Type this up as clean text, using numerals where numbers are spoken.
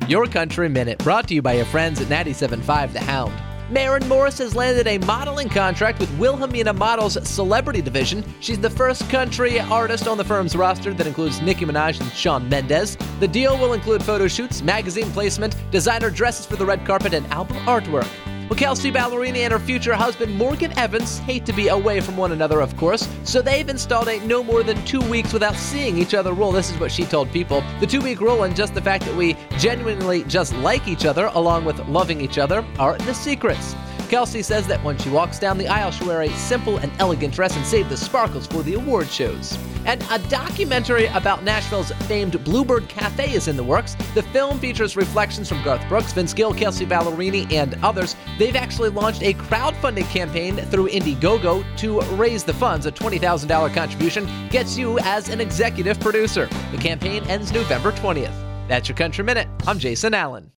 Your Country Minute, brought to you by your friends at 97.5 The Hound. Maren Morris has landed a modeling contract with Wilhelmina Models' celebrity division. She's the first country artist on the firm's roster that includes Nicki Minaj and Shawn Mendes. The deal will include photo shoots, magazine placement, designer dresses for the red carpet, and album artwork. Well, Kelsea Ballerini and her future husband, Morgan Evans, hate to be away from one another, of course, so they've installed a no more than 2 weeks without seeing each other rule. This is what she told People. The 2-week rule and just the fact that we genuinely just like each other, along with loving each other, are the secrets. Kelsea says that when she walks down the aisle, she'll wear a simple and elegant dress and save the sparkles for the award shows. And a documentary about Nashville's famed Bluebird Cafe is in the works. The film features reflections from Garth Brooks, Vince Gill, Kelsea Ballerini, and others. They've actually launched a crowdfunding campaign through Indiegogo to raise the funds. A $20,000 contribution gets you as an executive producer. The campaign ends November 20th. That's your Country Minute. I'm Jason Allen.